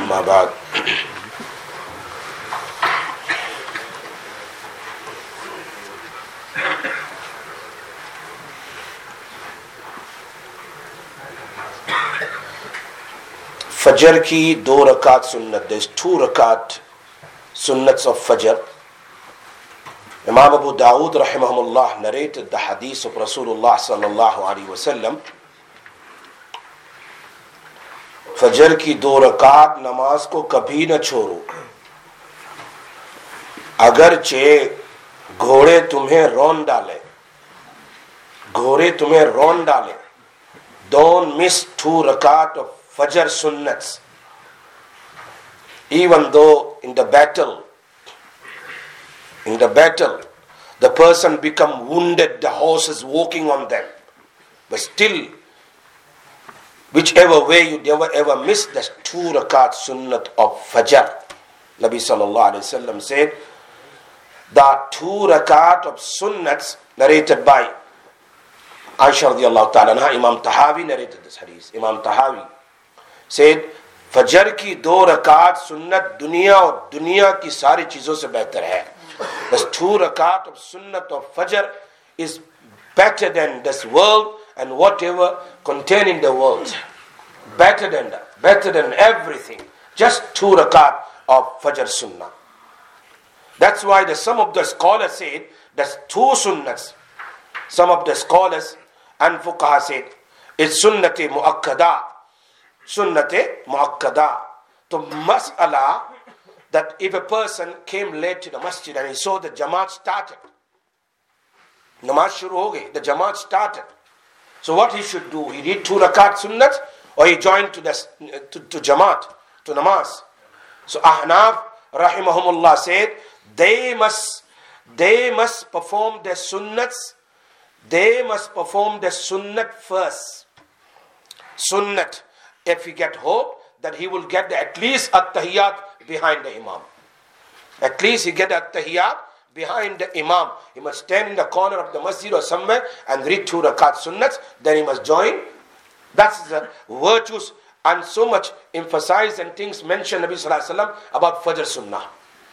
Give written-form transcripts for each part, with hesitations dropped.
अम्मा बाद। फजर की 2 रकात सुन्नत, there's 2 rakat sunnats of Fajr. Imam Abu Dawood rahimahullah narrated the hadith of Rasulullah sallallahu alaihi wasallam. फजर की 2 रकात नमाज को कभी न छोड़ो, अगरचे घोड़े तुम्हें रौन डाले, घोड़े तुम्हें रौन डाले. Don't miss 2 rakat of Fajr sunnats. Even though in the battle, the person become wounded, the horse is walking on them. But still, whichever way, you never ever miss the 2 rakat sunnat of Fajr. Nabi sallallahu alaihi wasallam said, the 2 rakat of sunnats narrated by Aisha radiallahu ta'ala anha. Imam Tahawi narrated this hadith. Imam Tahawi said, फजर की 2 रकात सुन्नत दुनिया और दुनिया की सारी चीजों से बेहतर है. The 2 rakat of sunnat of Fajr is better than this world and whatever contained in the world. Better than everything. Just 2 rakat of Fajr sunnah. That's why some of the scholars said that's 2 sunnats. Some of the scholars and fuqaha said it's sunnati muakkada. Sunnate muakkada. To mas'ala that if a person came late to the masjid and he saw the jamaat started, namaz shuru ho gayi, the jamaat started, so what he should do? He read 2 rakat sunnat or he joined to jamaat, to namaz. So Ahnaf rahimahumullah said they must perform their sunnats. They must perform the sunnat first. Sunnat, if he get hope that he will get at least at-tahiyyat behind the imam. At least he get at-tahiyyat behind the imam. He must stand in the corner of the masjid or somewhere and read 2 rakat sunnats. Then he must join. That's the virtues and so much emphasized and things mentioned Nabi sallallahu alaihi wasallam about Fajr sunnah.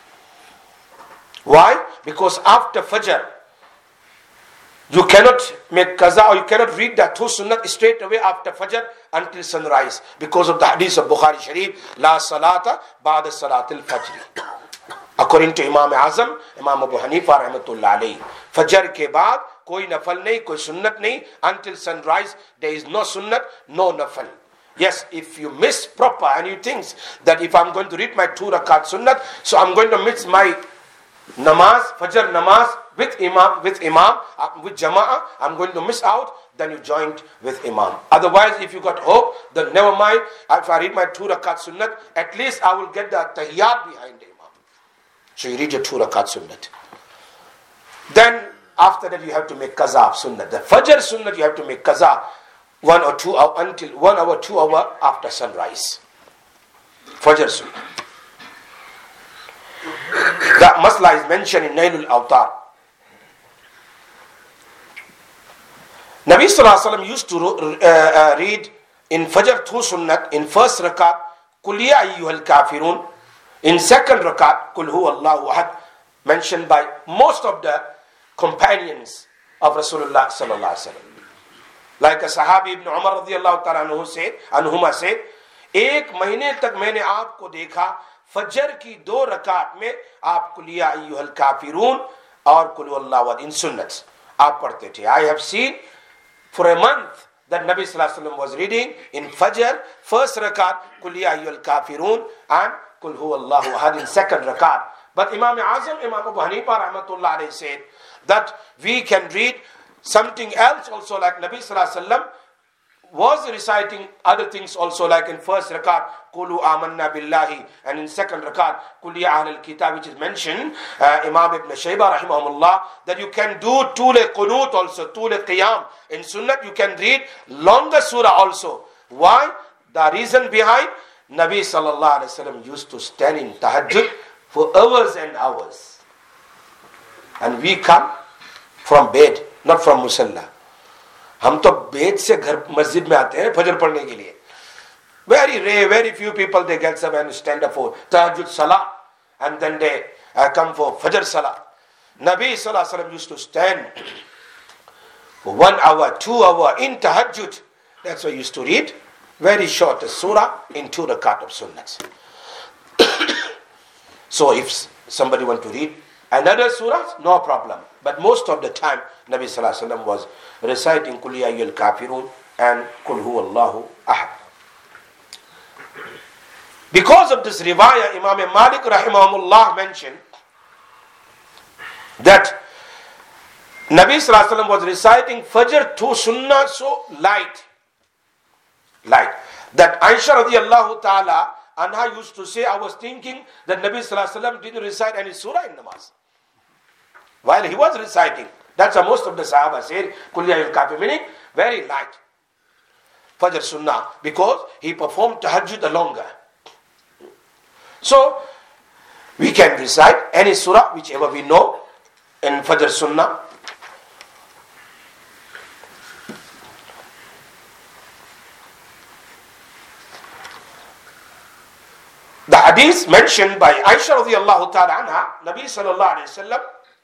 Why? Because after Fajr, you cannot make qaza or you cannot read the 2 sunnat straight away after Fajr until sunrise. Because of the hadith of Bukhari Sharif, La salata ba'da salatil fajr. According to Imam Azam, Imam Abu Hanifa rahmatullah alayhi. Fajr ke baad, koi nafal nahi, koi sunnat nahi. Until sunrise, there is no sunnat, no nafal. Yes, if you miss proper and you think that if I'm going to read my 2 rakat sunnat, so I'm going to miss my namaz, Fajr namaz, with jama'ah, I'm going to miss out, then you joined with imam. Otherwise, if you got hope, then never mind, if I read my 2 rakat sunnat, at least I will get the tahiyyat behind the imam. So you read your 2 rakat sunnat. Then, after that you have to make qaza of sunnat. The Fajr sunnat you have to make qaza 1 or 2 hours, until 1 hour, 2 hours after sunrise. Fajr sunnat. That masla is mentioned in Nailul Awtar. Nabi sallallahu alaihi wasallam used to read in Fajr 2 sunnat, in first rakat, Qul ya ayyuhal kafirun, in second rakat, Qul huwa Allahu ahad, mentioned by most of the companions of Rasulullah sallallahu alaihi wasallam. Like a Sahabi Ibn Umar radiyallahu ta'ala anhuma said, 1 महीने तक मैंने आपको देखा फजर की 2 रकात में आप कुल या अय्युहल काफिरून और कुल हुवल्लाहु अहद in sunnats आप पढ़ते थे. I have seen for a month that Nabi sallallahu alaihi wasallam was reading in Fajr first rakat Qul ya ayyuhal kafirun and Qul huwallahu ahad in second rakat. But Imam Azam, Imam Abu Hanifa rahmatullah alayhi said that we can read something else also, like Nabi sallallahu alaihi wasallam was reciting other things also, like in first rakat Qulu amanna billahi, and in second rakat Qul ya ahlal kitab, which is mentioned Imam Ibn Shayba rahimahullah, that you can do tul qunut also, tul qiyam. In sunnat you can read longer surah also. Why? The reason behind, Nabi sallallahu alaihi wasallam used to stand in tahajjud for hours and hours, and we come from bed, not from musalla. हम तो बेद से घर मस्जिद में आते हैं फजर पढ़ने के लिए. Very rare, very few people they get up and stand up for Tahajjud Salah, and then they come for Fajr Salah. Nabi Sallallahu Alaihi Wasallam used to stand for 1 hour, 2 hour in Tahajjud. That's why he used to read very short surah in 2 rakat of sunnats. So if somebody want to read another surah, no problem. But most of the time, Nabi Sallallahu Alaihi Wasallam was reciting Qul Ya Ayyuhal Kafirun and Qul Huwallahu Ahad. Because of this riwayah, Imam Malik rahimahumullah mentioned that Nabi Sallallahu Alaihi Wasallam was reciting Fajr to Sunnah so light. That Aisha radiallahu ta'ala anha used to say, I was thinking that Nabi Sallallahu Alaihi Wasallam didn't recite any surah in namaz. While he was reciting. That's how most of the Sahaba said, Qul Ya Ayyuhal Kafirun, meaning very light. Fajr Sunnah, because he performed Tahajjud longer. So, we can recite any surah, whichever we know, in Fajr Sunnah. The hadith mentioned by Aisha radiallahu ta'ala anha, Nabi sallallahu alayhi wasallam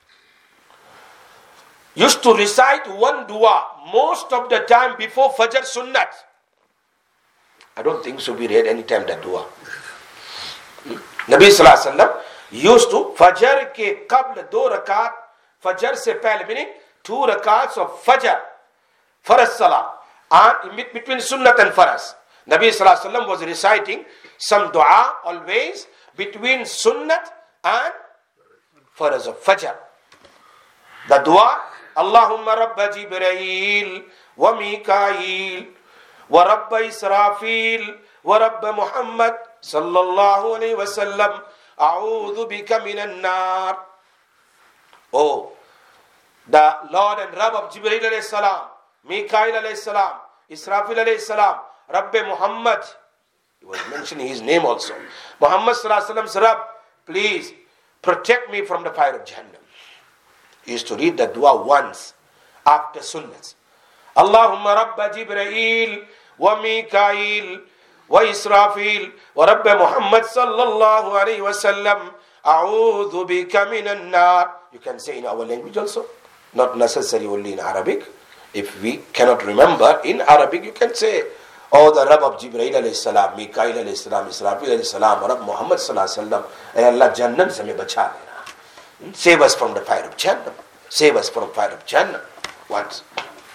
used to recite one dua most of the time before Fajr Sunnat. I don't think so we read any time that dua. Nabi sallallahu alaihi wasallam used to Fajr ke qabl 2 rakat, Fajr se pehle, meaning 2 rakats of Fajr, Faraz Salah, and between Sunnat and Faraz. Nabi sallallahu alaihi wasallam was reciting some dua always between Sunnat and Faraz of Fajr. The dua, Allahumma Rabba Jibreel wa Mikail wa Rabba Israfil wa Rabba Muhammad sallallahu alayhi wa sallam, a'udhu bika minan nar. Oh, the Lord and Rabb of Jibreel alayhi salam, Mikail alayhi salam, Israfil alayhi salam, Rabbe Muhammad. He was mentioning his name also. Muhammad sallallahu alayhi wa sallam's Rabb, please protect me from the fire of Jahannam. He used to read the dua once after sunnahs. Allahumma Rabba Jibreel wa Mikail wa Israfil wa Rabba Muhammad sallallahu alayhi wa sallam, a'udhu bika minan nar. You can say in our language also, not necessarily only in Arabic. If we cannot remember in Arabic, you can say, oh, the Rabb of Jibreel alayhi salam, Mikail alayhi salam, Israfil alayhi salam, Rabb Muhammad sallallahu alayhi wa sallam, ay Allah Jannam se hame bacha lena. Save us from the fire of Jannam. Save us from the fire of Jannam. Once.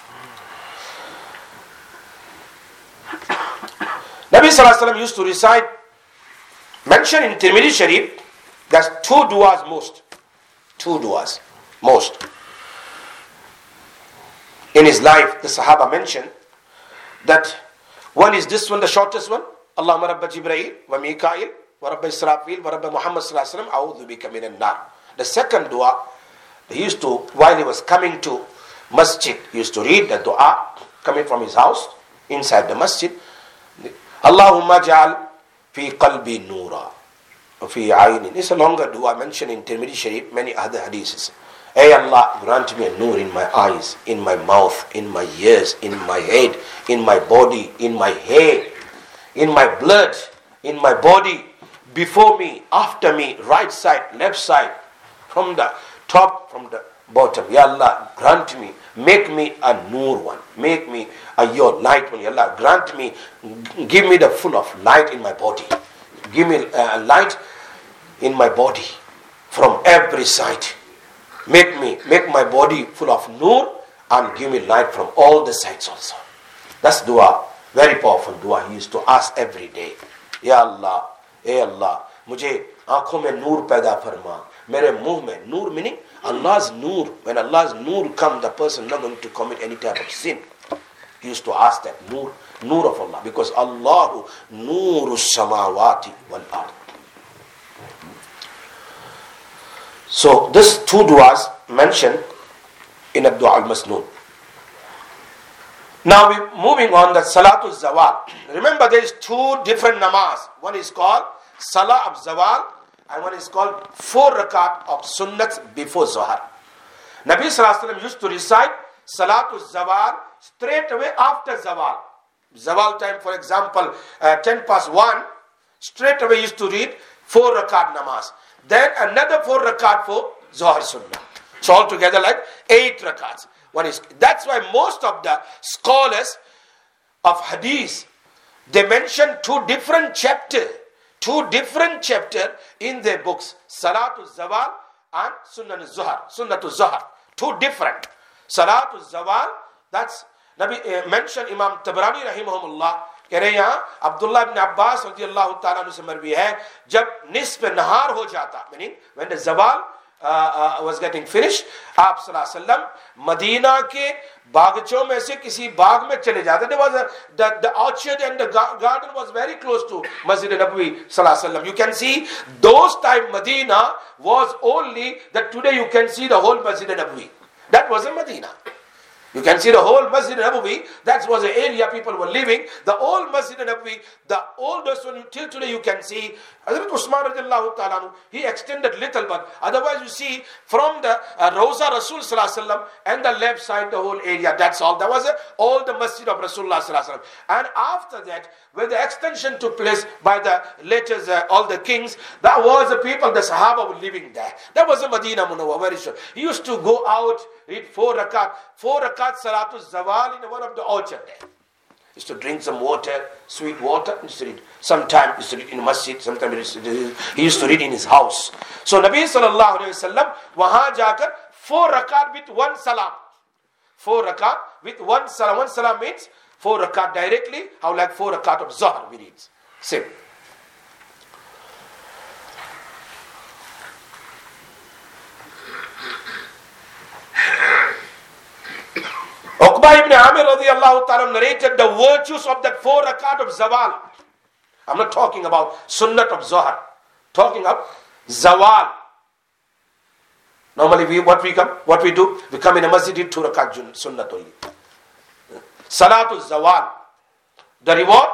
Nabi Sallallahu Alaihi Wasallam used to recite, mentioned in Tirmidhi Sharif, there's 2 du'as most. 2 du'as most. In his life, the Sahaba mentioned that one is this one, the shortest one. Allahumma Rabba Jibreel wa Mikail wa Rabba Israfil wa Rabba Muhammad Sallallahu Alaihi Wasallam, a'udhu bika minan nar. The second dua, he used to, while he was coming to masjid, he used to read the dua coming from his house, inside the masjid. Allahumma ja'al fi qalbi noora, fi aynin. It's a longer dua mentioned in Tirmidhi Sharif, many other hadiths. Hey Allah, grant me a noor in my eyes, in my mouth, in my ears, in my head, in my body, in my hair, in my blood, in my body, before me, after me, right side, left side, from the top, from the bottom. Ya Allah, grant me, make me a noor one, make me a your light one. Ya Allah, grant me, give me the full of light in my body. Give me a light in my body from every side. Make my body full of noor and give me light from all the sides also. That's dua, very powerful dua. He used to ask every day. Ya Allah, hey Allah, mujhe aankhon mein noor paida farma. Mere muh mein noor, meaning Allah's noor. When Allah's noor comes, the person is not going to commit any type of sin. He used to ask that noor of Allah, because Allahu noor samawati wal ard. So this 2 du'as mentioned in a dua al-masnoon. Now we're moving on, that Salatul Zawal. Remember, there is 2 different namaz. One is called Salah of Zawal, and one is called 4 rakat of sunnats before Zohar. Nabi Sallallahu Alaihi Wasallam used to recite Salatul Zawal straight away after Zawal. Zawal time, for example, 10 past 1, straight away used to read 4 rakat namaz. Then another 4 rakat for Zohar Sunnah. So altogether like 8 rakats. That's why most of the scholars of hadith, they mention two different chapters in their books. Salatul Zawal and Sunnatul Zohar. Two different. Salatul Zawal, that's Nabi mentioned Imam Tabrani rahimahumullah. कह रहे यहाँ अब्दुल्ला इब्न अब्बास रज़ियल्लाहु ताला अन्हु से मरवी है, जब निस्फ नहार हो जाता, meaning when the zawal was getting finished, आप सल्लल्लाहु अलैहि वसल्लम मदीना के बागचों में से किसी बाग में चले जाते. There was the orchard and the garden was very close to Masjid Nabawi सल्लल्लाहु अलैहि वसल्लम. You can see those time Medina was only that today you can see the whole Masjid Nabawi. That was in Medina. You can see the whole Masjid Nabawi. That was the area people were living. The old Masjid Nabawi, the oldest one till today you can see. Hazrat Usman radiallahu ta'ala, he extended little, but otherwise you see from the Rawza Rasul sallallahu alaihi wasallam and the left side the whole area. That's all. That was all the Masjid of Rasulullah sallallahu alaihi wasallam. And after that, when the extension took place by the latest all the kings, that was the people, the Sahaba were living there. That was the Medina Munawwar, very sure. He used to go out, read 4 rakat Salatul Zawal in one of the orchard there. He used to drink some water, sweet water, he used to read. Sometimes he used to read in masjid, sometimes he used to read in his house. So Nabi sallallahu alayhi wa sallam, wahan jaakar 4 rakat with 1 salam. 4 rakat with 1 salam. 1 salam means 4 rakat directly, how like 4 rakat of Zohar we read. Same. Uqba ibn Amir radiallahu ta'ala narrated the virtues of that 4 rakat of Zawal. I'm not talking about Sunnat of Zohar. Talking of Zawal. Normally what we do? We come in a masjid, 2 rakat Sunnat only. Salatul Zawal. The reward?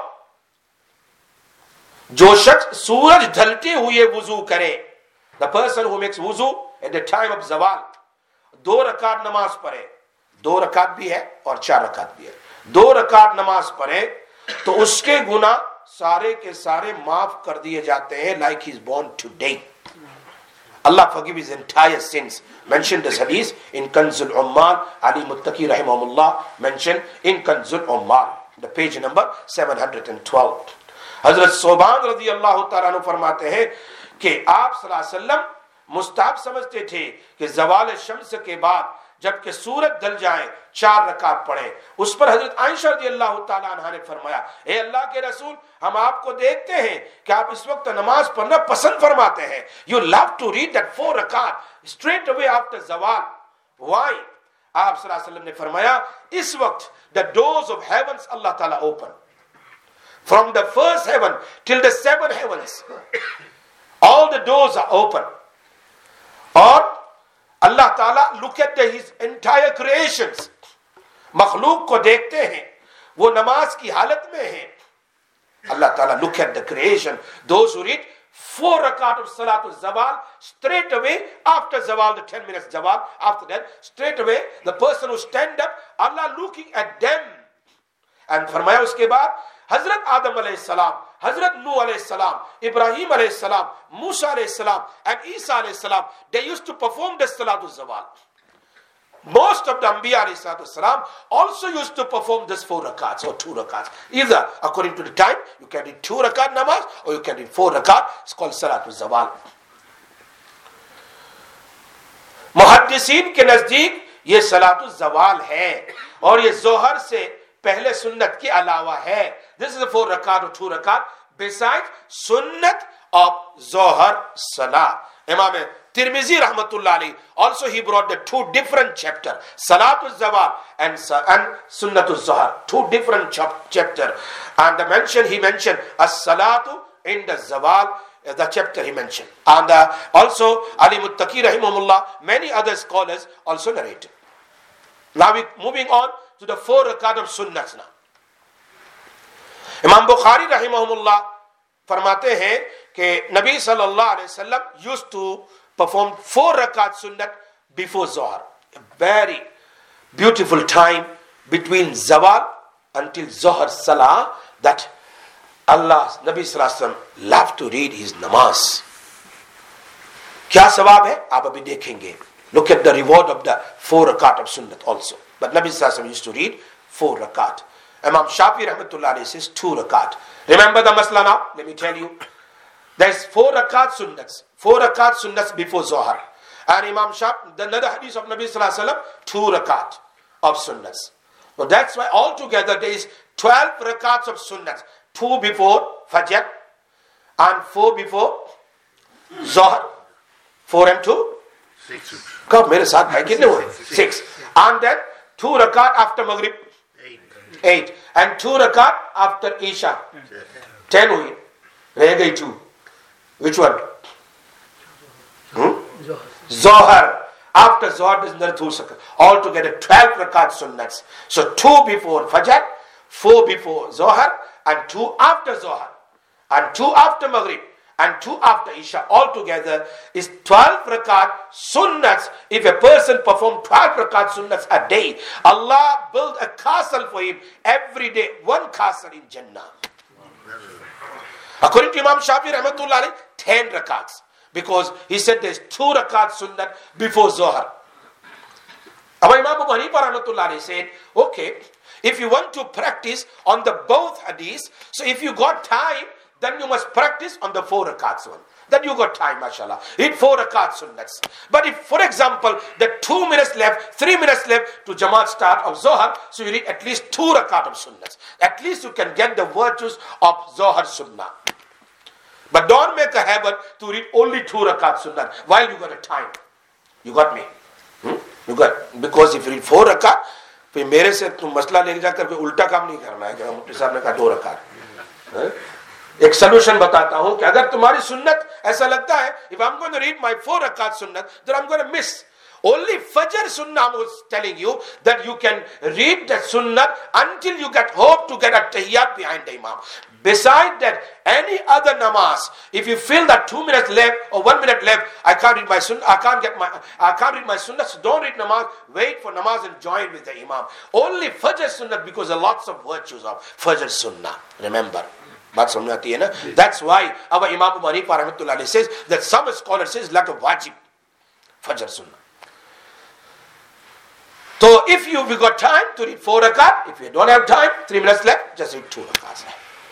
जो शख्स सूरज ढलते हुए वुजू करे, the person who makes wuzu at the time of Zawal, 2 rakat नमाज पढ़े. 2 रकात भी है और 4 रकात भी है. 2 रकात नमाज पढ़े तो उसके गुनाह सारे के सारे माफ कर दिए जाते हैं, like he is born today. Allah forgive his entire sins. Mentioned this hadith in Kanzul Ummal. Ali Muttaqi rahimahullah mentioned in Kanzul Ummal, the page number 712. Hazrat Soban radiyallahu ta'ala फरमाते हैं कि आप सल्लल्लाहु अलैहि वसल्लम मुस्ताहब समझते थे कि ज़वाल शम्स के बाद जबकि सूरज ढल जाए 4 रकात पढ़े. उस पर हजरत आयशा रज़ियल्लाहु ताला अन्हा ने फरमाया, ए अल्लाह के रसूल, हम आपको देखते हैं कि आप इस वक्त नमाज पढ़ना पसंद फरमाते हैं. You love to read that 4 rakat straight away after zawal. Why? आप सल्लल्लाहु अलैहि वसल्लम ने फरमाया, इस वक्त the doors of heavens Allah Ta'ala open. From the first heaven till the 7 heavens, all the doors are open. और Allah Ta'ala look at his entire creations. मखलूक को देखते हैं, वो नमाज की हालत में है. Allah Ta'ala look at the creation. Those who read 4 rakat of Salatul Zawal, straight away after Zawal, the 10 minutes Zawal, after that, straight away, the person who stand up, Allah looking at them. And फरमाया उसके बाद, Hazrat Adam alayhi salam, Hazrat Nuh alayhi salam, Ibrahim alayhi salam, Musa alayhi salam, and Isa alayhi salam, they used to perform the Salatul Zawal. Most of the Anbiya alayhi salam also used to perform this 4 rakats or 2 rakats. Either according to the time, you can read 2 rakat namaz or you can read 4 rakat. It's called Salatul Zawal. मुहद्दिसीन के नजदीक ये Salatul Zawal है और ये जोहर से पहले सुन्नत के अलावा है. This is a 4 rakat or 2 rakat besides sunnat of Zohar Salah. Imam Tirmizi rahmatullah alayhi also he brought the 2 different chapters, Salatul Zawal and Sunnatul Zohar, 2 different chapter. And he mentioned as-salatu in the Zawal, the chapter he mentioned. And also Ali Muttaqi rahimahullah, many other scholars also narrated. Now we moving on to the 4 rakat of sunnats now. Imam Bukhari rahimahullah फरमाते हैं कि नबी सल्लल्लाहु अलैहि वसल्लम used to perform 4 rakat sunnat before Zohar. A very beautiful time between Zawal until Zohar Salah that Allah, Nabi Sallallahu Alaihi Wasallam loved to read his namaz. क्या सवाब है आप अभी देखेंगे. Look at the reward of the 4 rakat of sunnat also. But Nabi Sallallahu Alaihi Wasallam used to read 4 rakat. Imam Shafi rahmatullah alayhi says 2 rakat. Remember the masla now? Let me tell you. There's 4 rakat sunnats. 4 rakat sunnats before Zohar. And Imam Shafi, the another hadith of Nabi Sallallahu Alaihi Wasallam, 2 rakat of sunnats. So that's why altogether there is 12 rakats of sunnats. 2 before Fajr and 4 before Zohar. 4 and 2? 6. कब मेरे साथ भाई कितने हुए? 6. And then 2 rakat after Maghrib. 8. And 2 rakat after Isha. 10 हुई. रह गई 2. Which one? Zohar. After Zohar there's another 2 rakat. Altogether 12 rakat sunnats. So 2 before Fajr, 4 before Zohar, and 2 after Zohar, and 2 after Maghrib, and 2 after Isha. Altogether is 12 rakat sunnats. If a person perform 12 rakat sunnats a day, Allah build a castle for him every day. 1 castle in Jannah. According to Imam Shafi rahmatullah alayhi, 10 rakats. Because he said there's 2 rakat sunnat before Zohar. Our Imam Abu Hanifa rahmatullah alayhi said, okay, if you want to practice on the both hadiths, so if you got time, then you must practice on the 4 rakats one. Then you got time, mashallah. Read 4 rakat sunnats. But if, for example, the 2 minutes left, 3 minutes left to Jamaat start of Zohar, so you read at least 2 rakat of sunnats. At least you can get the virtues of Zohar sunnah. But don't make a habit to read only 2 rakat sunnat while you got a time. You got me? You got, because if you read 4 rakat, फिर मेरे से तुम मसला ले जाकर के उल्टा काम नहीं करना है कि मुफ्ती साहब ने कहा 2 रकात. एक सॉल्यूशन बताता हूं कि अगर तुम्हारी सुन्नत ऐसा लगता है, if I'm going to read my 4 rakat sunnat, then I'm going to miss. Only Fajr Sunnah was telling you that you can read the Sunnah until you get hope to get a tahiyyat behind the Imam. Beside that, any other namaz, if you feel that 2 minutes left or 1 minute left, I can't read my Sunnah, I can't read my Sunnah, so don't read namaz, wait for namaz and join with the Imam. Only Fajr Sunnah, because there are lots of virtues of Fajr Sunnah. Remember. That's why our Imam Abu Hanifa rahmatullah alayhi says that some scholars says like a wajib Fajr Sunnah. So if you got time to read 4 rakat, if you don't have time, 3 minutes left, just read 2 rakats.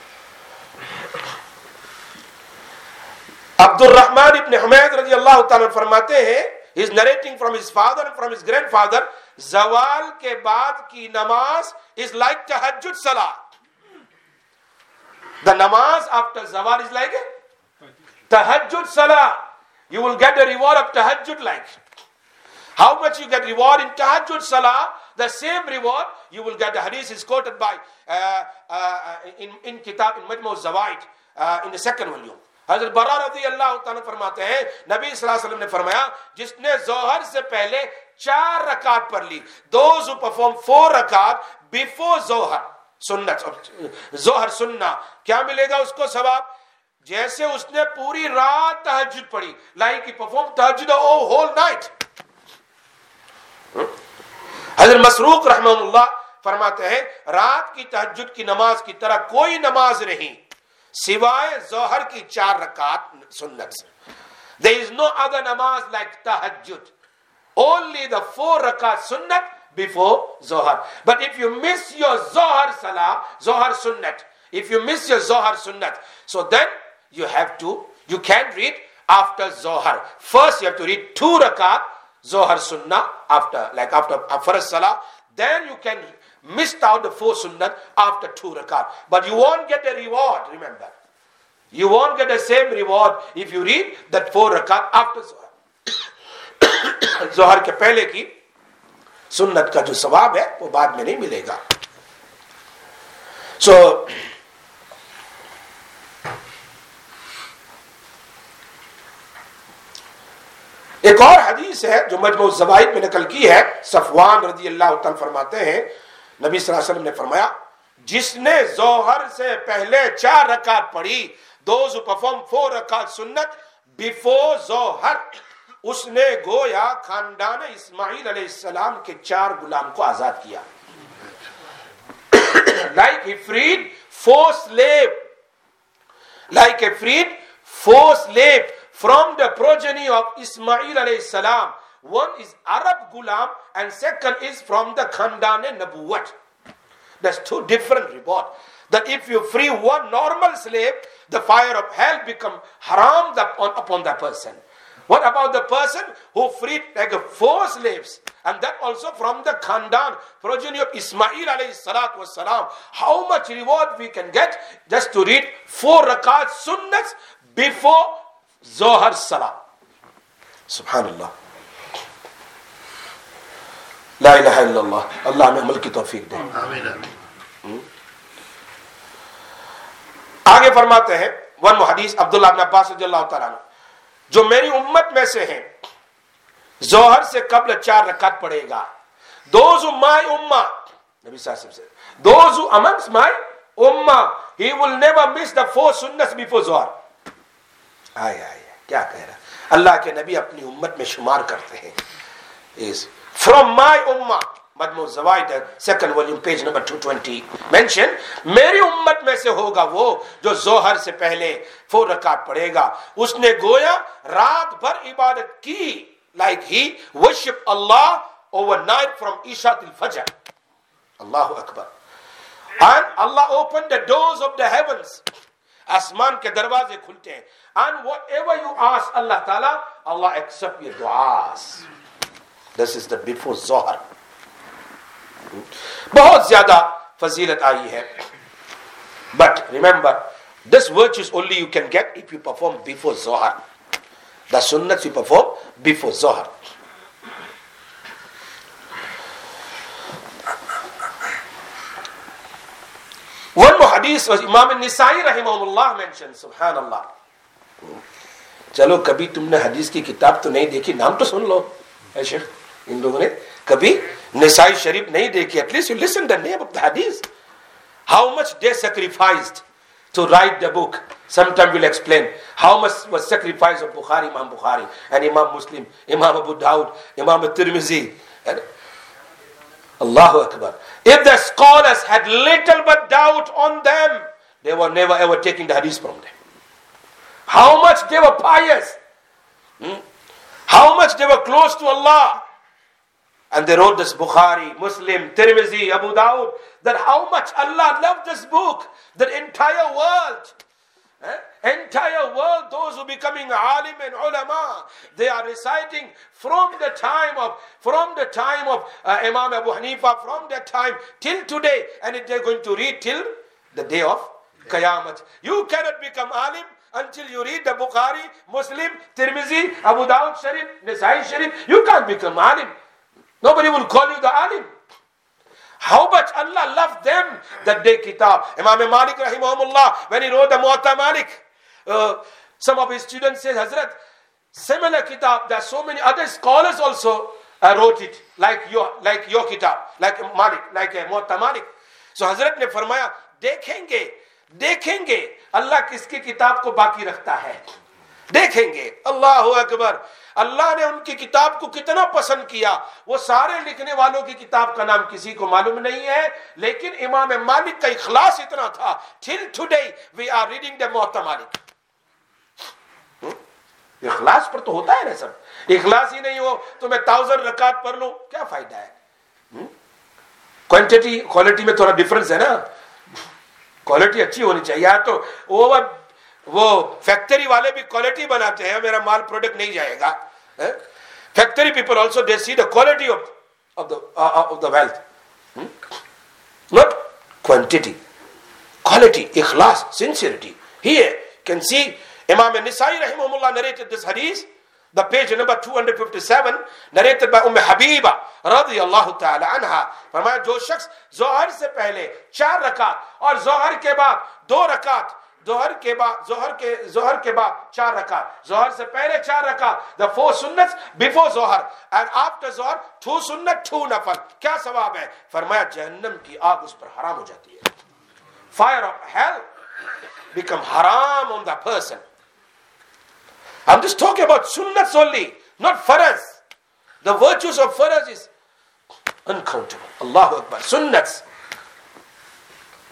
Abdul Rahman ibn Humayd radiyallahu ta'ala फरमाते हैं, he is narrating from his father and from his grandfather, Zawal ke baad ki namaz is like tahajjud salah. The namaz after Zawal is like tahajjud salah. You will get the reward of tahajjud like. How much you get reward in tahajjud salah, the same reward you will get. The hadith is quoted by in Kitab, in Majmu' Zawaid, in the second volume. Hazrat Bara radiyallahu ta'ala फरमाते हैं, नबी सल्लल्लाहु अलैहि वसल्लम ने फरमाया, जिसने जोहर से पहले 4 रकात पढ़ ली, those who perform 4 rakat before zohar, sunnat, zohar sunnah, क्या मिलेगा उसको सवाब? जैसे उसने पूरी रात तहज्जुद पढ़ी, like he performed tahajjud the whole night. हज़रत मसरूक रहमहुल्लाह फरमाते हैं, रात की तहज्जुद की नमाज की तरह कोई नमाज नहीं सिवाय जोहर की 4 रकात सुन्नत से. There is no other namaz like tahajjud. Only the 4 rakat sunnat before zohar. But if you miss your zohar salah, zohar sunnat, if you miss your zohar sunnat, so then you can read after zohar. First you have to read 2 rakat zohar sunnah after first salah, then you can miss out the 4 sunnat after 2 rakat. But you won't get a reward, remember. You won't get the same reward if you read that 4 rakat after zohar. जोहर के पहले की सुन्नत का जो सवाब है वो बाद में नहीं मिलेगा. सो एक और हदीस है जो मजमू ज़वाइद में नकल की है. सफवान रज़ियल्लाहु तआला फरमाते हैं, नबी सल्लल्लाहु अलैहि वसल्लम ने फरमाया, जिसने जोहर से पहले 4 रकात पढ़ी, those who perform 4 rakat sunnat before जोहर, उसने गोया खानदान इस्माइल अलैहिस्सलाम के 4 गुलाम को आजाद किया. like he freed 4 slaves. Like he freed 4 slaves from the progeny of Ismail alayhi salam. One is Arab Ghulam and second is from the Khandane Nabuwat. That's 2 different reward. That if you free one normal slave, the fire of hell become haram upon that person. What about the person who freed like 4 slaves? And that also from the Khandan, progeny of Ismail alayhi salatu wasalam. How much reward we can get just to read 4 rakat sunnats before Zohar Salah. Subhanallah. La ilaha illallah. Allah hमें अमल की तौफीक दे. आमीन. आगे फरमाते हैं one हदीस अब्दुल्लाह इब्न अब्बास रज़ियल्लाहु तआला अन्हु, जो मेरी उम्मत में से हैं जोहर से कबल 4 रकात पढ़ेगा. Those who my ummah, Nabi Sallallahu Alaihi Wasallam, those who amongst my ummah, he will never miss the 4 sunnahs before Zohar. आय क्या कह रहा अल्लाह के नबी अपनी उम्मत में शुमार करते हैं. is from my ummah, Majmu' Zawaid, 2nd volume, page number 220, mention, मेरी उम्मत में से होगा वो जो जोहर से पहले 4 रकात पढ़ेगा. उसने गोया रात भर इबादत की. Like he worship Allah overnight from Isha till Fajr. Allahu Akbar. And Allah opened the doors of the heavens. Asman ke darwaze khulte hain. And whatever you ask Allah Ta'ala, Allah accept your du'as. This is the before Zohar. बहुत ज्यादा फजीलत आई है. But remember, this virtues only you can get if you perform before Zohar. The sunnats you perform before Zohar. One more hadith was Imam al-Nisai rahimahullah mentioned. Subhanallah. चलो कभी तुमने हदीस की किताब तो नहीं देखी, नाम तो सुन लो. है शेख, इन लोगों ने कभी निसाई शरीफ नहीं देखी. At least you listen the name of the hadith. How much they sacrificed to write the book. Sometime we'll explain how much was sacrifice of Imam Bukhari and Imam Muslim, Imam Abu Dawud, Imam Tirmizi. Allahu Akbar. If the scholars had little but doubt on them, they were never ever taking the hadith from them. How much they were pious. How much they were close to Allah. And they wrote this Bukhari, Muslim, Tirmizi, Abu Dawud, that how much Allah loved this book. The entire world, those who becoming alim and ulama, they are reciting from the time of Imam Abu Hanifa, from that time till today, and they're going to read till the day of Qiyamah. You cannot become alim until you read the Bukhari, Muslim, Tirmizi, Abu Dawud Sharif, Nisai Sharif. You can't become alim. Nobody will call you the alim. How much Allah loved them that day kitab. Imam Malik rahimahumullah, when he wrote the Muwatta Malik, some of his students say, Hazrat, similar kitab, there are so many other scholars also wrote it, like your kitab, like Malik, like Muwatta Malik. So Hazrat ne farmaya, देखेंगे अल्लाह किसकी किताब को बाकी रखता है. देखेंगे. अल्लाहु अकबर. अल्लाह ने उनकी किताब को कितना पसंद किया. वो सारे लिखने वालों की किताब का नाम किसी को मालूम नहीं है, लेकिन इमाम मालिक का इखलास इतना था. Till today we are reading the Muwatta Malik. इखलास पर तो होता है ना सब. इखलास ही नहीं हो तो मैं 1000 रकात पढ़ लूं, क्या फायदा है. क्वांटिटी क्वालिटी में थोड़ा डिफरेंस है ना. क्वालिटी अच्छी होनी चाहिए. या तो वो फैक्ट्री वाले भी क्वालिटी बनाते हैं, मेरा माल प्रोडक्ट नहीं जाएगा. Factory people also they see the quality of the wealth, not quantity. Quality, इखलास, sincerity. Here can see Imam Nisai rahimahullah narrated this hadith, the page number 257, narrated by Habiba radiyallahu ta'ala anha. फरमाया जो शख्स जोहर से पहले 4 रकात और जोहर के बाद 2 रकात, जोहर के बाद 4 रकात, जोहर से पहले 4 रकात, the 4 sunnats before zohar, and after zohar 2 sunnat 2 नफल, क्या सवाब है. फरमाया जहन्नम की आग उस पर हराम हो जाती है. Fire of hell become haram on the person. I'm just talking about sunnats only, not faraz. The virtues of faraz is uncountable. Allahu Akbar. Sunnats.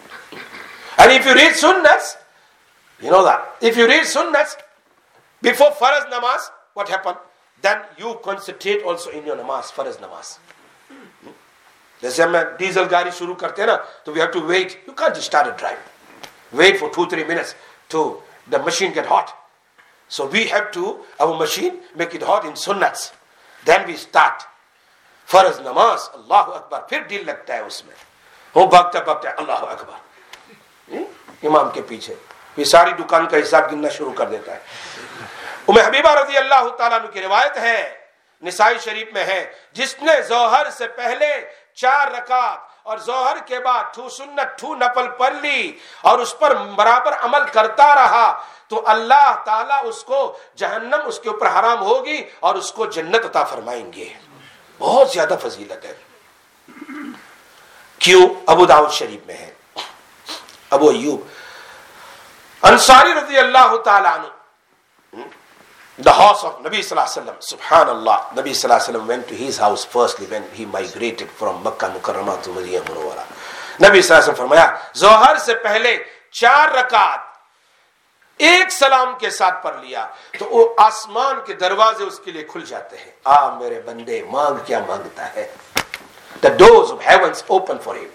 And if you read sunnats, you know that. If you read sunnats before Farz namaz, what happened? Then you concentrate also in your namaz, Farz namaz. जैसे हम diesel गाड़ी शुरू करते हैं ना, तो we have to wait. You can't just start a drive. Wait for 2-3 minutes to the machine get hot. So we have to, our machine, make it hot in sunnats. Then we start. Farz namaz, Allahu Akbar. फिर दिल लगता है उसमें. वो भागता भागता Allahu Akbar. इमाम के पीछे. फिर सारी दुकान का हिसाब गिनना शुरू कर देता है. उम्मे हबीबा रज़ी अल्लाह तआला अन्हा की रिवायत है, निसाई शरीफ में है, जिसने जोहर से पहले 4 रकात और जोहर के बाद 2 सुन्नत 2 नफल पढ़ ली और उस पर बराबर अमल करता रहा, तो अल्लाह ताला उसको जहन्नम उसके ऊपर हराम होगी और उसको जन्नत अता फरमाएंगे. बहुत ज्यादा फजीलत है. क्यों? अबू दाऊद शरीफ में है. अबू अय्यूब अंसारी रज़ी अल्लाह ताला अन्हु, the house of Nabi sallallahu alaihi wasallam, subhanallah, Nabi sallallahu alaihi wasallam went to his house firstly when he migrated from Makkah Mukarramah to Madinah Munawwara. Nabi sallallahu alaihi wasallam फरमाया, जोहर से पहले 4 रकात एक सलाम के साथ पढ़ लिया तो वो आसमान के दरवाजे उसके लिए खुल जाते हैं. आ मेरे बंदे, मांग क्या मांगता है. The doors of heavens open for him.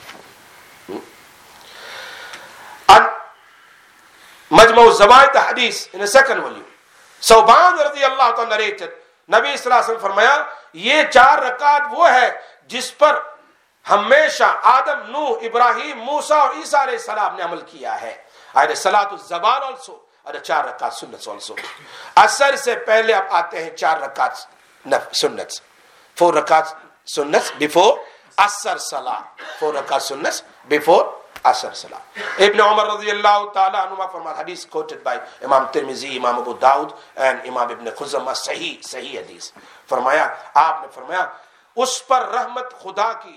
And Majmu' Zawaid Hadith in a second volume, Sauban रज़ी अल्लाह तआला नरेटेड, नबी सल्लल्लाहु अलैहि वसल्लम फरमाया, ये 4 रकात वो है जिस पर हमेशा आदम, नूह, इब्राहिम, मूसा और ईसा अलैहिस्सलाम ने अमल किया है. आयत सलातु ज़वाल also, और 4 रकात सुन्नत also. असर से पहले अब आते हैं 4 रकात सुन्नत, 4 रकात सुन्नत before असर सला, 4 रकात सुन्नत before Asr Salah. Ibn Umar radiyallahu ta'ala anhuma from hadith quoted by Imam Tirmizi, Imam Abu Dawud and Imam Ibn Khuzaymah, sahih hadith. फरमाया, आपने फरमाया, उस पर रहमत खुदा की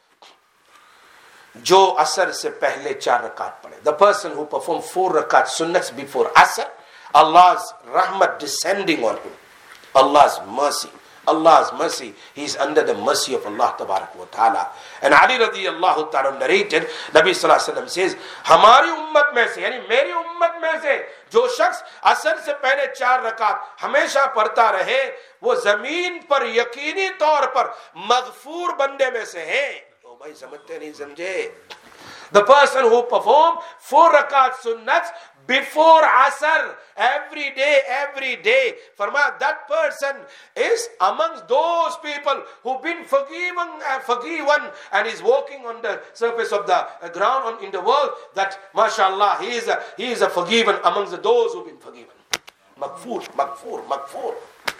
जो असर से पहले 4 रकात पढ़े. The person who performed 4 rakat sunnats before Asr, Allah's rahmat descending on him. Allah's mercy. Allah's mercy. He is under the mercy of Allah tabarak wa ta'ala. And Ali radiyallahu ta'ala narrated, Nabi sallallahu alaihi wasallam says, हमारी उम्मत में से, यानी मेरी उम्मत में से जो शख्स असर से पहले 4 रकात हमेशा पढ़ता रहे, वो जमीन पर यकीनी तौर पर मगफूर बंदे में से है. ओ भाई समझते नहीं समझे? The person who performed 4 rakat sunnats before Asr every day, Farma, that person is amongst those people who've been forgiven and is walking on the surface of the ground in the world, that mashallah, he is a forgiven amongst those who've been forgiven. Maghfoor.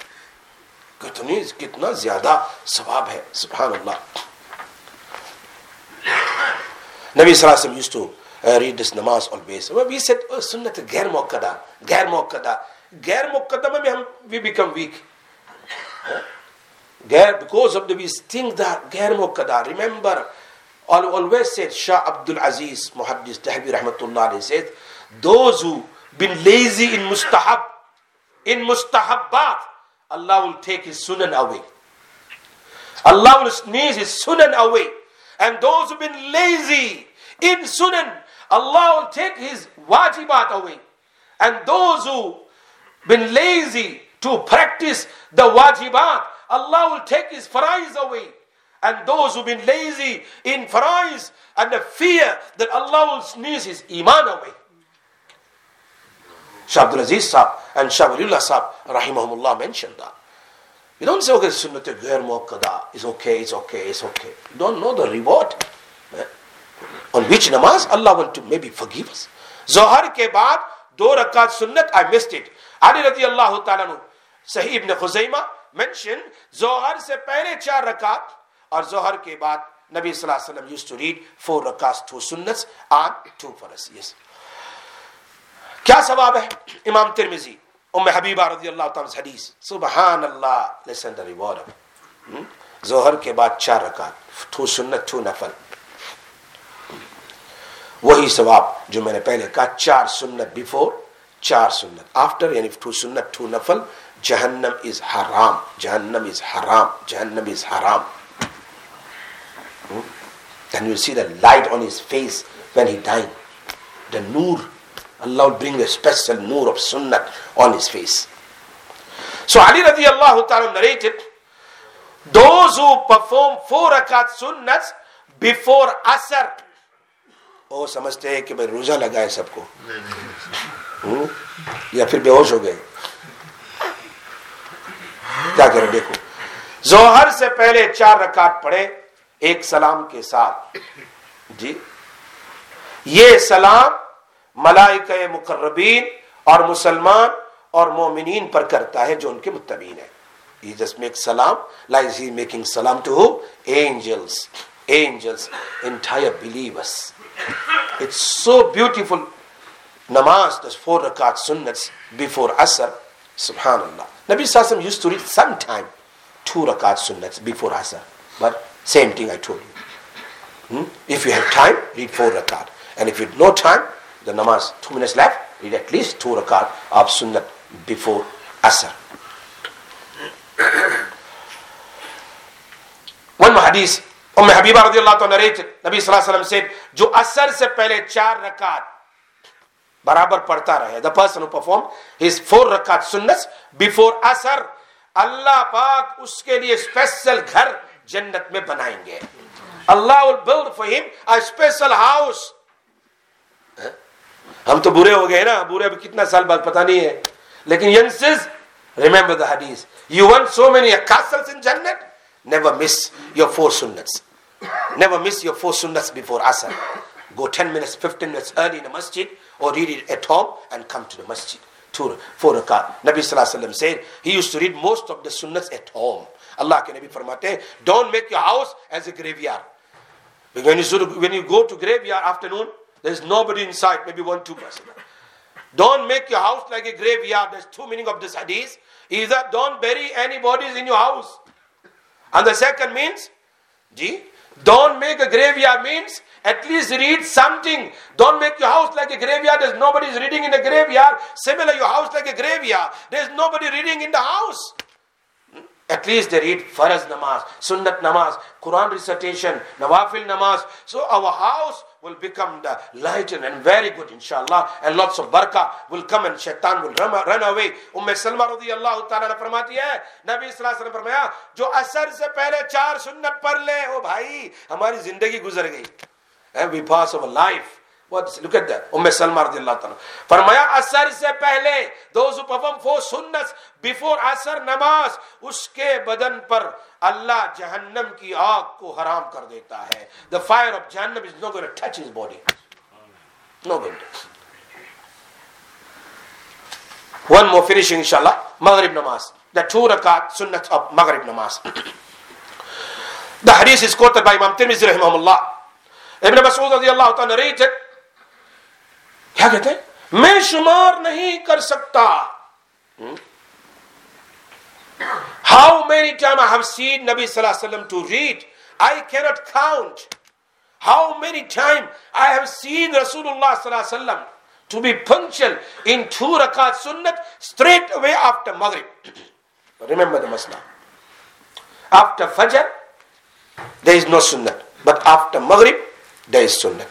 कितना ज्यादा सवाब है, सुभानअल्लाह. Nabi sallallahu alaihi wasallam used to read this namaz always. We said, oh, sunnat gair muakkada. Gair muqaddama mein we become weak. Because of we think that gair muakkada. Remember, I always said, Shah Abdul Aziz Muhaddis Dahabi rahmatullah alayhi said, those who been lazy in mustahabbat, Allah will take his sunan away. Allah will sneeze his sunan away. And those who've been lazy in sunan, Allah will take his wajibat away. And those who've been lazy to practice the wajibat, Allah will take his faraiz away. And those who've been lazy in faraiz and the fear that Allah will sneeze his iman away. Shah Abdul Aziz Sahab and Shah Waliullah Sahab rahimahumullah mentioned that. You don't say, okay, sunnat ghair muakkada, it's okay. You don't know the reward. On which namaz Allah want to maybe forgive us. Zohar ke baad 2 rakat sunnat, I missed it. Ali radiyallahu ta'ala, Sahih ibn Khuzaymah mentioned, Zohar se pehle 4 rakat, और Zohar ke baad Nabi sallallahu alaihi wasallam used to read 4 rakats, 2 sunnats and 2 faras. Yes. क्या सवाब है? इमाम Tirmizi Habiba रज़ियल्लाहु ताला हदीस, सुबहानअल्लाह, listen the reward of जोहर के बाद 4 रकात, 2 सुन्नत 2 नफल, वही सवाब जो मैंने पहले कहा, 4 सुन्नत बिफोर, 4 सुन्नत आफ्टर, यानी 2 सुन्नत 2 नफल. जहन्नम इज हराम. Then you see the light on his face when he died. the noor. Allah will bring a special noor of sunnah on his face. So Ali radiallahu ta'ala narrated, those who perform 4 rakat sunnats before asr, वो समझते हैं कि भाई रोजा लगा है सबको, या फिर बेहोश हो गए, क्या करें? देखो, जोहर से पहले 4 रकात पढ़े एक सलाम के साथ जी। ये सलाम मलाइका मुकर्रबीन और मुसलमान और मोमिनीन पर करता है जो उनके मुत्तबीन है। He just makes salam like he is making salam to who? Angels, entire believers. It's so beautiful. Namaz, those 4 rakat sunnats before asr. Subhanallah. Nabi Sallallahu used to read sometime 2 rakat sunnats before asr. But same thing I told you. If you have time, read 4 rakat. And if you have no time, the namaz, 2 minutes left, read at least 2 rakat of sunnat before asr. One hadith, Habiba radiallahu anha narrated, Nabi sallallahu alaihi wasallam said, जो असर से पहले 4 रकात बराबर पढ़ता रहे, the person who performed his 4 rakat sunnats before asr, Allah पाक उसके लिए स्पेशल घर जन्नत में बनाएंगे. Allah will build for him a special house. हम तो बुरे हो गए ना, बुरे अभी कितना साल बाद पता नहीं है, लेकिन youngsters, remember the hadith. You want so many castles in Jannat? Never miss your 4 sunnats. Never miss your 4 sunnats before asr. Go 10 minutes, 15 minutes early in the masjid, or read it at home and come to the masjid. 4 rakat. Nabi sallallahu alaihi wasallam said he used to read most of the sunnats at home. Allah ke Nabi farmate hain, don't make your house as a graveyard. When you go to graveyard afternoon, there is nobody inside, maybe 1-2 person. Don't make your house like a graveyard. There's 2 meaning of this hadith. Either don't bury any bodies in your house. And the second means, don't make a graveyard means at least read something. Don't make your house like a graveyard. There's nobody is reading in a graveyard. Similar, your house like a graveyard. There's nobody reading in the house. At least they read Farz namaz, Sunnat namaz, Quran recitation, Nawafil namaz. So our house will become the lightened and very good, inshallah. And lots of barakah will come and shaitan will run away. Salma radiyallahu ta'ala फरमाती है, नबी सल्लल्लाहु अलैहि वसल्लम फरमाया, जो असर से पहले 4 सुन्नत पढ़ ले, ओ भाई, हमारी जिंदगी गुजर गई. And we pass our life. Look at that. Salma radiyallahu ta'ala फरमाया, असर से पहले, those who perform 4 sunnats before asr namaz, उसके बदन पर अल्लाह जहन्नम की आग को हराम कर देता है. The fire of Jahannam is not going to touch his body. No going to. One more finishing, inshallah. Maghrib namaz. The 2 rakat sunnat of Maghrib namaz. The hadith is quoted by Imam Tirmidhi rahimahullah. Ibn Mas'ud radiyallahu ta'ala narrated, क्या कहते हैं, मैं शुमार नहीं कर सकता. How many times I have seen Nabi sallallahu alaihi wasallam to read, I cannot count. How many times I have seen Rasulullah sallallahu alaihi wasallam to be punctual in 2 rakat sunnat straight away after Maghrib. Remember the masla. After Fajr, there is no sunnat, but after Maghrib, there is sunnat.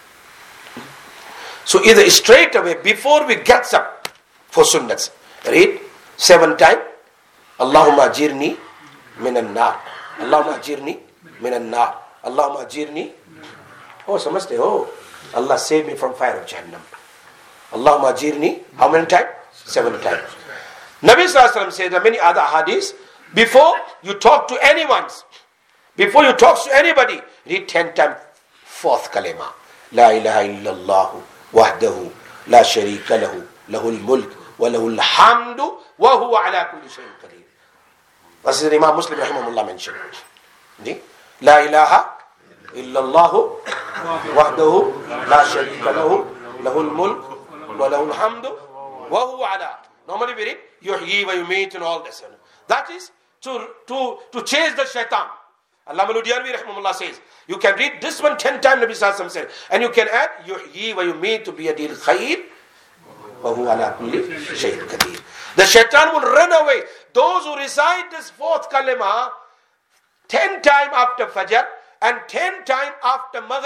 So either straight away before we get up for sunnats, read 7 times, Allahumma ajirni minan nar, Allahumma ajirni minan nar, Allahumma ajirni. Oh, samajhte ho, Allah save me from fire of Jahannam. Allahumma ajirni, how many times? 7 times. Nabi sallallahu alaihi wasallam says there are many other hadiths. Before you talk to anyone, before you talk to anybody, read 10 times 4th kalima. La ilaha illallah wahdahu la sharika lahu lahul mulk wa lahul hamdu wa huwa ala kulli shay'in qadir. This is Imam Muslim rahimahullah mentioned. La ilaha illallah wahdahu la sharika lahu lahul mulk wa lahul hamdu wa huwa ala. Normally we read yuhyi wa yumeet and all this. That is to chase the shaitan. Allama Ludiyanwi rahimahullah says, you can read this one 10 times, Nabi sallallahu alaihi wasallam said, and you can add yuhyi wa yumeet to be a deal khair wa huwa ala kulli shay'in qadir. The shaitan will run away. Those who recite this 4th kalima 10 times after Fajr and 10 times after Maghrib,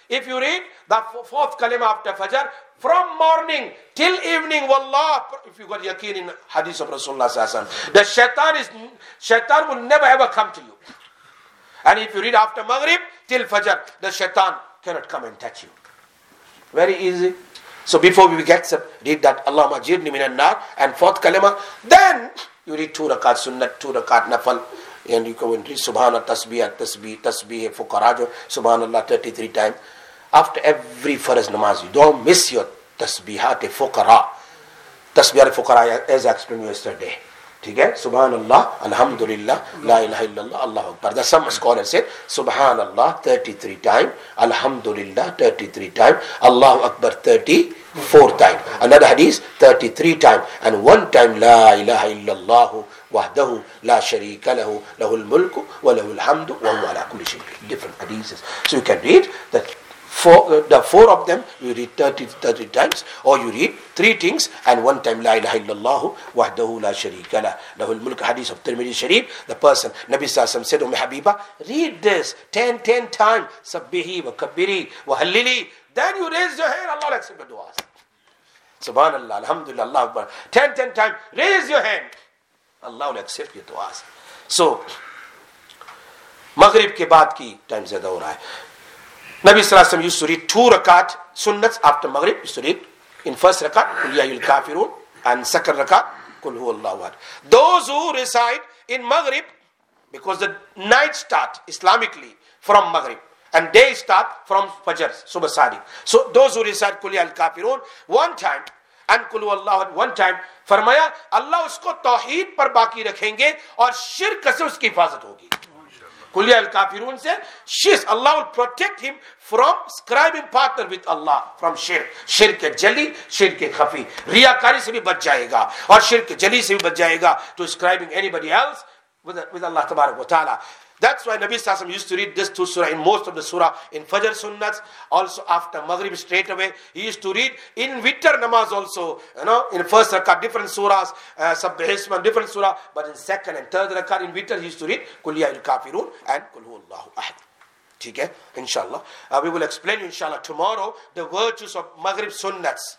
if you read the fourth kalima after Fajr, from morning till evening, wallah, if you got yaqeen in hadith of Rasulullah sallallahu alaihi wasallam, the shaitan will never ever come to you. And if you read after Maghrib till Fajr, the shaitan cannot come and touch you. Very easy. So before we get read that Allahumma jirni minan nar and fourth kalima, then you read 2 rakat sunnat, 2 rakat nafal, and you go and read Subhanallah, tasbih, fuqara, Subhanallah 33 times. After every farz namaz, you don't miss your tasbihat fuqara. Tasbihat fuqara as I explained yesterday. Okay? Subhanallah, Alhamdulillah, La ilaha illallah, Allahu Akbar. The some scholars said Subhanallah 33 times, Alhamdulillah 33 times, Allahu Akbar 34 times. Another hadith 33 times, and one time La ilaha illallah wahdahu la sharika lahu, lahul mulku wa lahul hamdu wa huwa ala kulli shay'in. Different hadiths. So you can read that. The 4 of them you read 30 times, or you read 3 things and one time La ilaha illallah wahdahu la sharika lah lahul mulk. Hadith of Tirmidhi Sharif, the person Nabi sallallahu alaihi wasallam said, Habiba, read this 10 times, sabbihi wa kabbiri wa halili, then you raise your hand, Allah will accept the du'as. Subhanallah, Alhamdulillah, Allah Akbar, 10 times, raise your hand, Allah will accept your du'as. So Maghrib ke baad ki time zyada ho raha hai. Nabi sallallahu alaihi wasallam used to read 2 rakat sunnats after Maghrib. Used to read in first rakat Qul ya ayyuhal kafirun, and second rakat Qul huwallahu ahad. Those who recite in Maghrib, because the night start Islamically from Maghrib and day start from Fajr, Subh Sadiq. So those who recite Qul ya ayyuhal kafirun one time and Qul huwallahu ahad one time, फरमाया अल्लाह उसको तौहीद पर बाकी रखेंगे और शिर्क से उसकी हिफाजत होगी. Kulya al-Kafirun said, Allah will protect him from scribing partner with Allah, from shirk. Shirk jali, shirk khafi. Riyakari se bhi bach jayega. Or shirk jali se bhi bach jayega to scribing anybody else with Allah tabarak wa ta'ala. That's why Nabi Sallallahu Alaihi Wasallam used to read this 2 surah in most of the surah, in Fajr sunnats, also after Maghrib straight away. He used to read in Witr namaz also, in first rakat different surahs, Sabbih Isman different surah, but in second and third rakat in Witr he used to read Qul ya ayyuhal kafirun and Qul huwallahu ahad. Okay? Inshallah. We will explain inshallah tomorrow the virtues of Maghrib sunnats.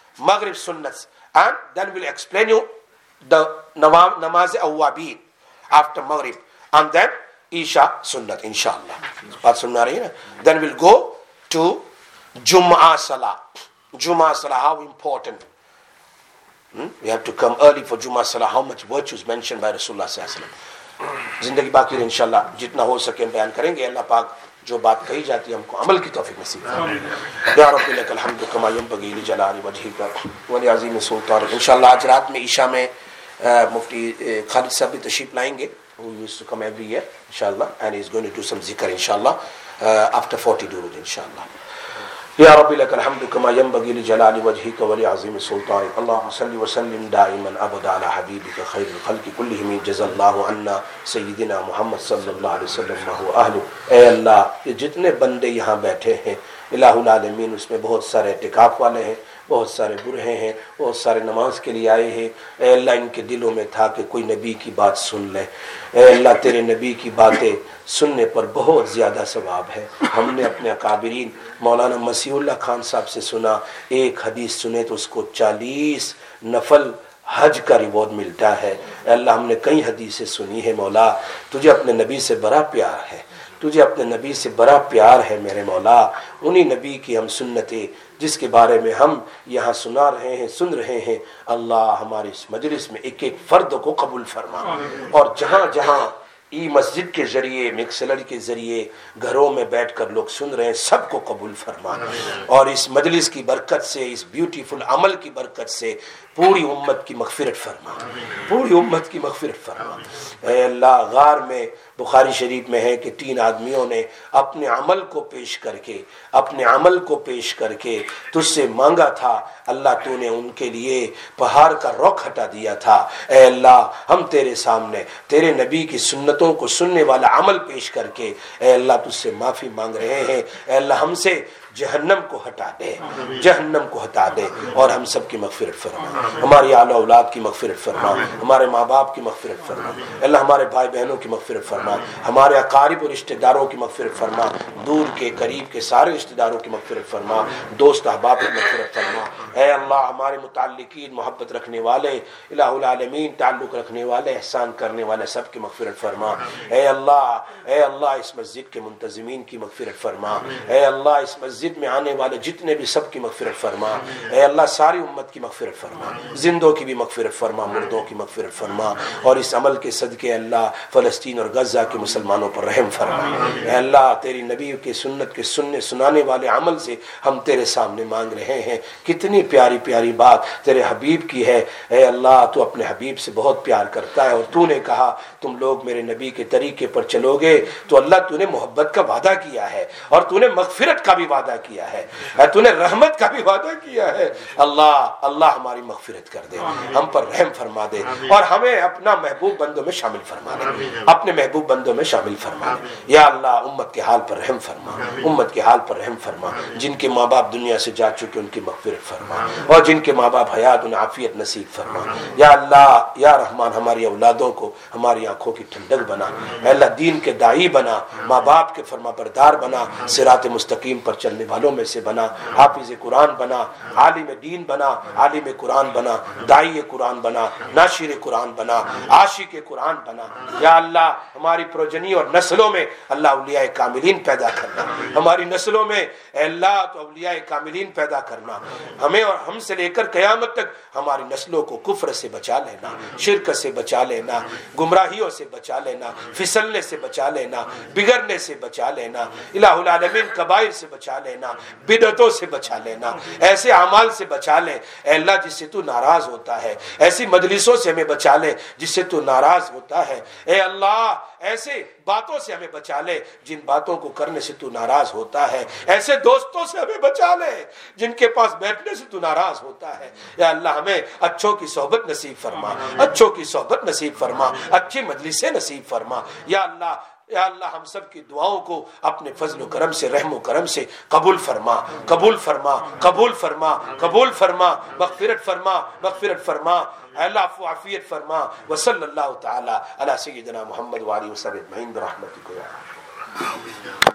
And then we'll explain you the namaz awwabin after Maghrib. And then Isha Sunnat, inshallah. Then we'll go to Jum'ah Salah. Jum'ah Salah, how important. We have to come early for Jum'ah Salah. How much virtues mentioned by Rasulullah sallallahu alaihi wasallam. Zindagi baki hai, inshallah. Jitna ho sake bayan karenge. Allah Pak जो बात कही जाती है हमको अमल की तौफीक नसीब फरमाए. या रब्बी लकल हम्दु कमा यंबगी लिजलाली वजहिका व लिअज़ीम सुल्तानिक. इंशाल्लाह आज रात में ईशा में मुफ्ती खालिद साहब भी तशरीफ लाएंगे, who used to come every year, inshallah, and he's going to do some zikr, inshallah, after 40 durud, inshallah. Ya Rabbi lakal hamdu kama yanbaghi li jalali wajhika wa li azimi sultanik. Allahumma salli wa sallim da'iman abada ala habibika khairil khalqi kullihim. Jazallahu anna sayyidina Muhammad sallallahu alaihi wasallam wa huwa ahlu. ए अल्लाह, ये जितने बंदे यहाँ बैठे हैं इलाहुल आलमीन, उसमें बहुत सारे इतिकाफ वाले हैं, बहुत सारे बुरहे हैं, बहुत सारे नमाज के लिए आए हैं. ए अल्लाह, इनके दिलों में था कि कोई नबी की बात सुन ले. ए अल्लाह, तेरे नबी की बातें सुनने पर बहुत ज़्यादा सवाब है. हमने अपने अकाबिरीन मौलाना मसीहुल्लाह खान साहब से सुना, एक हदीस सुने तो उसको 40 नफल हज का रिवॉर्ड मिलता है. अल्लाह, हमने कई हदीसें सुनी है. मौला, तुझे अपने नबी से बड़ा प्यार है, तुझे अपने नबी से बड़ा प्यार है मेरे मौला. उन्हीं नबी की हम सुन्नतें जिसके बारे में हम यहाँ सुन रहे हैं, अल्लाह हमारे इस मजलिस में एक एक फर्द को कबूल फरमा. और जहाँ जहाँ ई मस्जिद के जरिए, मिक्सलर के जरिए घरों में बैठकर लोग सुन रहे हैं, सबको कबूल फरमा. और इस मजलिस की बरकत से, इस ब्यूटीफुल अमल की बरकत से पूरी उम्मत की मगफिरत फरमा, पूरी उम्मत की मगफिरत फरमा. ऐ अल्लाह, गार में बुखारी शरीफ में है कि 3 आदमियों ने अपने अमल को पेश करके तुझसे मांगा था. अल्लाह, तूने उनके लिए पहाड़ का रुख हटा दिया था. ऐ अल्लाह, हम तेरे सामने तेरे नबी की सुन्नतों को सुनने वाला अमल पेश करके ऐ अल्लाह तुझसे माफ़ी मांग रहे हैं. ऐ अल्लाह, हमसे जहन्नम को हटा दे, जहन्नम को हटा दे और हम सब की मगफिरत फरमा, हमारी आला औलाद की मगफिरत फरमा, हमारे माँ बाप की मगफिरत फरमा, अल्लाह हमारे भाई बहनों की मगफिरत फरमा, हमारे अकारिब और रिश्तेदारों की मगफिरत फरमा, दूर के करीब के सारे रिश्तेदारों की मगफिरत फरमा, दोस्त अहबाब की मगफिरत फरमा। ऐ अल्लाह हमारे मुताल्लिकीन मोहब्बत रखने वाले, इलाहुल आलमीन ताल्लुक़ रखने वाले, एहसान करने वाले सब की मगफिरत फरमा। ऐ अल्लाह इस मस्जिद के मुंतज़िमीन की मगफिरत फरमा। ऐ अल्लाह इस मस्जिद में आने वाले जितने भी सब की मगफिरत फरमा। ऐ अल्लाह सारी उम्मत की मगफिरत फरमा, जिंदों की भी मगफिरत फरमा, मुर्दों की मगफिरत फरमा। और इस अमल के सदके अल्लाह फ़लस्तीन और गज़ा के मुसलमानों पर रहम फरमा। ऐ अल्लाह तेरी नबी के सुन्नत के सुनने सुनाने वाले अमल से हम तेरे सामने मांग रहे हैं। कितनी प्यारी प्यारी बात तेरे हबीब की है। ऐ अल्लाह तू अपने हबीब से बहुत प्यार करता है और तूने कहा तुम लोग मेरे नबी के तरीके पर चलोगे तो अल्लाह तूने मोहब्बत का वादा किया है और तूने मगफिरत का भी वादा किया है, तूने रहमत का भी वादा किया है। अल्लाह अल्लाह हमारी मगफिरत कर दे, हम पर रहम फरमा दे और हमें अपना महबूब बंदों में शामिल फरमा दे, अपने महबूब बंदों में शामिल फरमा दे। या अल्लाह उम्मत के हाल पर रहम फरमा, उम्मत के हाल पर रहम फरमा। जिनके माँ बाप दुनिया से जा चुके उनकी मगफिरत फरमा और जिनके माँ बाप हयात उन्हें आफियत नसीब फरमा। या अल्लाह या रहमान हमारी औलादों को हमारी आंखों की ठंडक बना, अल्लाह दीन के दाई बना, माँ बाप के फरमाबरदार बना, सिरात मुस्तकीम पर चलने वालों में से बना, हाफिज कुरान बना, आलिम दीन बना, आलिम कुरान बना, दाई कुरान बना, नाशिर कुरान बना, आशिक कुरान बना। या अल्लाह हमारी प्रोजनी और नस्लों में अल्लाह औलिया कामिलीन पैदा करना, हमारी नस्लों में अल्लाह तो औलिया कामिलीन पैदा करना। हमें और हमसे लेकर क़यामत तक हमारी नस्लों को कुफ्र से बचा लेना, शिरक से बचा लेना, गुमराहियों से बचा लेना, फिसलने से बचा लेना, बिगड़ने से बचा लेना, इलाहुल आलमीन कबाइर से बचा लेना, बिदअतों से बचा लेना, ऐसे अमाल से बचा ले अल्लाह जिससे तू नाराज होता है, ऐसी मजलिसों से हमें बचा ले जिससे तू नाराज होता है। ए अल्लाह ऐसे बातों से हमें बचा ले जिन बातों को करने से तू नाराज होता है, ऐसे दोस्तों से हमें बचा ले जिनके पास बैठने से तू नाराज होता है। या अल्लाह हमें अच्छों की सोहबत नसीब फरमा, अच्छों की सोहबत नसीब फरमा, अच्छी मजलिसें नसीब फरमा। या अल्लाह हम सब की दुआओं को अपने फजल करम से, रहमो करम से कबूल फरमा, कबूल फरमा, कबूल फरमा, कबूल फरमा, मगफिरत फरमा, मगफिरत फरमा, अल्लाह अफ़्व आफ़ियत फरमा। व सल्लल्लाहु तआला अला सय्यिदिना मुहम्मद व आलिहि व सहबिहि अजमईन बिरहमतिका या